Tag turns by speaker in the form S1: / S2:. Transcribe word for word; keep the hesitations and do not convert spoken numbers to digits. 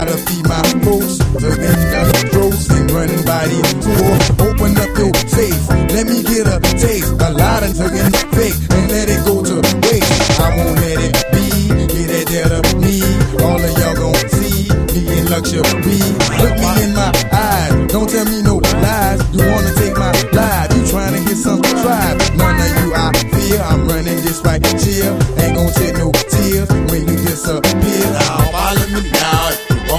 S1: to feed my folks, living the gross and running by these tours. Open up your safe, let me get a taste. A lot of tugging fake and let it go to waste. I won't let it be, get that dead of me. All of y'all gon' see me in luxury. Look me in my eyes, don't tell me no lies. You wanna take my life, you trying to get some tribe. None of you I fear, I'm running this right here. Ain't gon' take no tears when you disappear.